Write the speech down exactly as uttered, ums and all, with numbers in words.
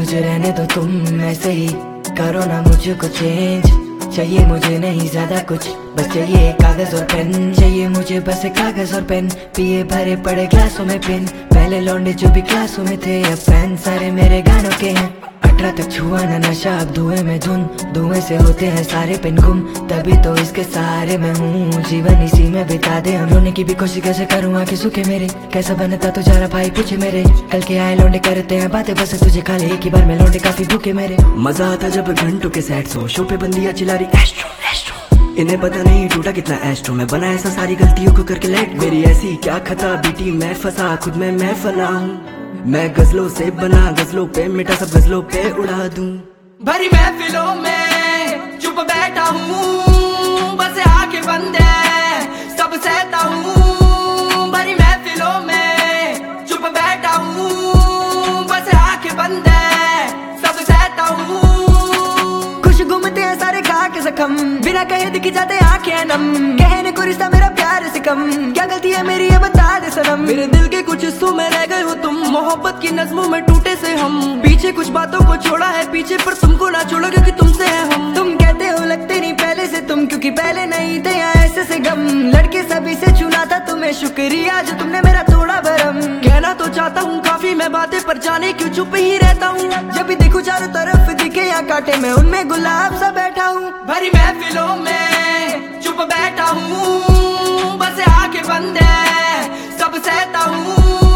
मुझे रहने दो तुम ऐसे ही, करो ना मुझको चेंज। चाहिए मुझे नहीं ज्यादा कुछ, बस चाहिए कागज और पेन। चाहिए मुझे बस कागज और पेन, पिए भरे पड़े ग्लासों में पेन। पहले लौंडे जो भी क्लासों में थे, अब फैन सारे मेरे गानों के हैं। अठारह तक छुआ ना नशा, अब धुएं में धुन, धुएं से होते हैं सारे पिन गुम। तभी तो इसके सहारे मैं हूँ, जीवन इसी में बिता दे हम। रोने की भी कोशिश कैसे करूँ आंखें सूखे मेरे, कैसा बनता तुझारा भाई पूछे मेरे। कल के आए लौंडे करते हैं बातें बस तुझे खा ले एक ही बार में, लौंडे काफी भूखे मेरे। मजा आता जब घंटों के सेट सो, शो पे बंदियां चिल्ला रही एस्ट्रो एस्ट्रो। इन्हें पता नहीं टूटा कितना एस्ट्रो, मैं बना ऐसा सारी गलतियों को करके लेट। मेरी ऐसी क्या खता बीटी, मैं फंसा खुद में मैं फना हूँ। मैं गजलों से बना, गजलों पे मिटा सब गजलों पे उड़ा दूं। भरी महफिलों में चुप बैठा हूँ, बस आंखें बंद है सब सहता हूँ। भरी महफिलों में चुप बैठा हूँ, बस आंखें बंद है सब सहता हूँ। खुश घूमते हैं सारे खा के जख्म, बिना कहे दिख जाते आंखें नम। कहने को रिश्ता मेरा प्यार से कम, क्या गलती है मेरी ये बता दे सनम। मेरे दिल के कुछ हिस्सों में रह गए हो तुम, मोहब्बत की नज़्मों में टूटे से हम। पीछे कुछ बातों को छोड़ा है पीछे, पर तुमको ना छोड़ा क्योंकि तुमसे है हम। तुम कहते हो लगते नहीं पहले से तुम, क्योंकि पहले नहीं थे यहाँ ऐसे से गम। लड़के सभी से चुना था तुम्हें, शुक्रिया जो तुमने मेरा तोड़ा भरम। कहना तो चाहता हूँ काफी मैं बातें, पर जाने क्यों चुप ही रहता हूँ। जब भी देखूं चारों तरफ दिखे या कांटे में, उनमें गुलाब सा बैठा हूँ। भरी महफिलों में चुप बैठा हूँ, बस आंखें बंद है सब सहता हूँ।